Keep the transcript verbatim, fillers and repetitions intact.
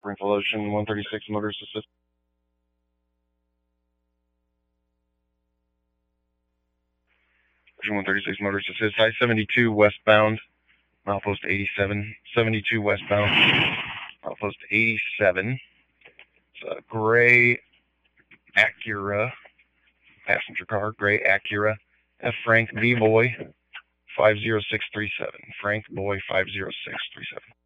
Springfield Ocean, one thirty-six Motors Assist. Ocean one thirty-six Motors Assist, I seventy-two westbound, milepost eighty-seven, seventy-two westbound, milepost eighty-seven. It's a gray Acura, passenger car, gray Acura, F. Frank V. Boy, five zero six three seven. Frank Boy five zero six three seven.